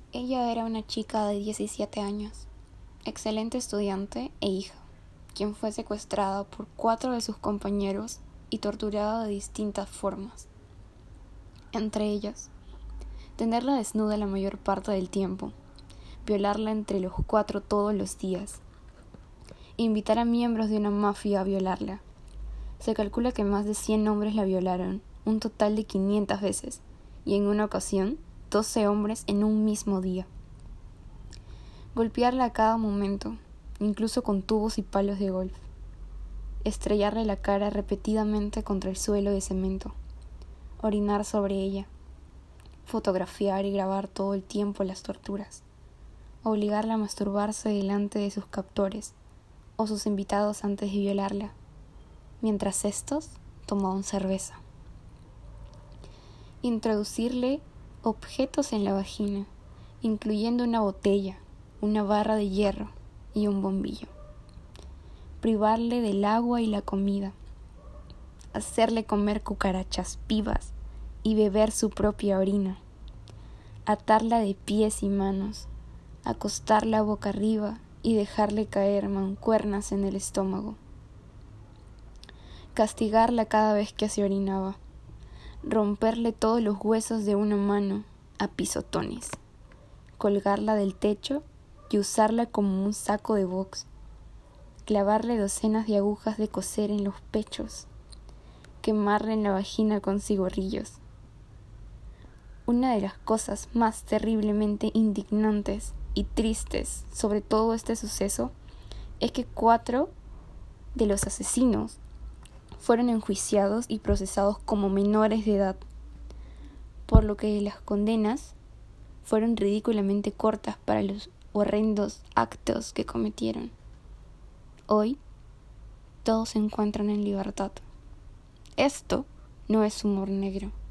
Ella era una chica de 17 años, excelente estudiante e hija, quien fue secuestrada por 4 de sus compañeros y torturada de distintas formas. Entre ellas, tenerla desnuda la mayor parte del tiempo, violarla entre los 4 todos los días, e invitar a miembros de una mafia a violarla. Se calcula que más de 100 hombres la violaron, un total de 500 veces, y en una ocasión, 12 hombres en un mismo día. Golpearla a cada momento, incluso con tubos y palos de golf. Estrellarle la cara repetidamente contra el suelo de cemento. Orinar sobre ella. Fotografiar y grabar todo el tiempo las torturas. Obligarla a masturbarse delante de sus captores o sus invitados antes de violarla, mientras estos tomaban cerveza. Introducirle objetos en la vagina, incluyendo una botella, una barra de hierro y un bombillo. Privarle del agua y la comida. Hacerle comer cucarachas vivas y beber su propia orina. Atarla de pies y manos. Acostarla boca arriba y dejarle caer mancuernas en el estómago. Castigarla cada vez que se orinaba. Romperle todos los huesos de una mano a pisotones. Colgarla del techo y usarla como un saco de box. Clavarle docenas de agujas de coser en los pechos. Quemarle en la vagina con cigarrillos. Una de las cosas más terriblemente indignantes y tristes sobre todo este suceso es que 4 de los asesinos fueron enjuiciados y procesados como menores de edad, por lo que las condenas fueron ridículamente cortas para los horrendos actos que cometieron. Hoy, todos se encuentran en libertad. Esto no es humor negro.